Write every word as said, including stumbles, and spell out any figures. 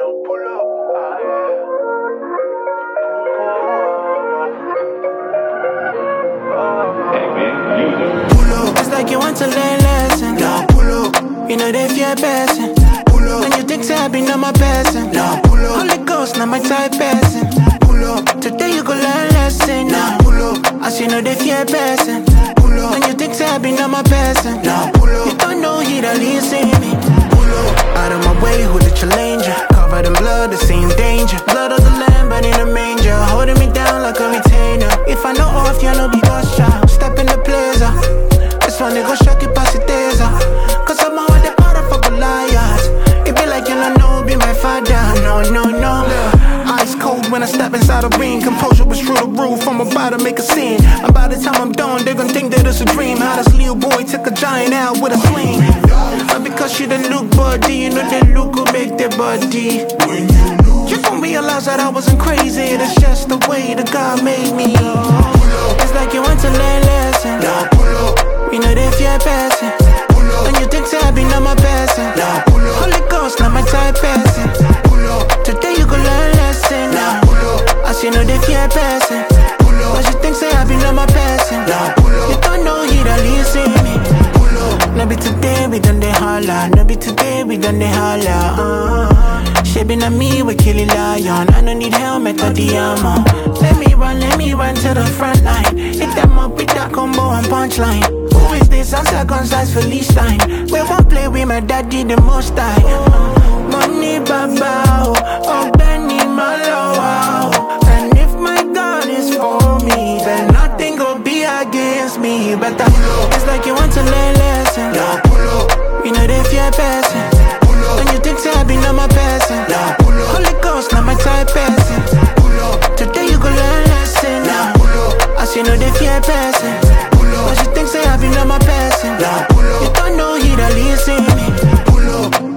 now pull up. Ah, yeah. Pull up, it's like you want to learn lesson. Now pull up, you know they fear person. Pull up, and you think say I be not my person. Now pull up, Holy Ghost, not my type person. Pull up, today you go learn lesson. Now pull up, I see no they fear person. Pull up, and you think say I be not my person. Now pull up, you don't know he that see me. Pull up, out of my way, who the challenger? Covered in blood, the same danger. Blood of the lamb, but in a manger, holding me down like a retainer. If I know off, you know be ghost child. Step in the plaza. This one they go shock it past the taser. Cause I'm out the powder for Goliath. It be like you don't know, be my father. No, no, no. Ice cold when I step inside the ring. Composure was through the roof. I'm about to make a scene. And by the time I'm done, they gon' think that it's a dream. How this little boy took a giant out with a swing. But because she the look body, you know that look will make their body. When you lose, You gon' realize that I wasn't crazy. That's just the way that God made me. It's like you want to learn lesson. now pull up. You know they fear person. Pull up, And you think say I be not my person. now pull up. Holy Ghost, not my type person. Pull up, Today you go learn lesson. now Now pull up. I see no they fear person. Pull But up, you think say I be not my person. now pull You up. don't know he that see me. Pull up, No be today we done they holla. No be today we done they holla. Uh, Shaping on me we kill a lion. I don't need helmet or the armor. Let me run, let me run to the front line. Hit them up with that combo and punchline. Who is this? I'm circumcised Philistine. We won't play with my daddy the most time. Money baba, oh Benny Malo. And if my God is for me, then nothing go be against me. But I, it's like you want to learn lesson. now pull up. You know they fear person. Pull up, And you think say I be not my person. now pull up. Holy Ghost, not my type person. Pull up, Today you go learn lesson. now Now pull up. I see no they fear person. Pull But up, you think say I be not my person. now pull You up. don't know he that see me. Pull up.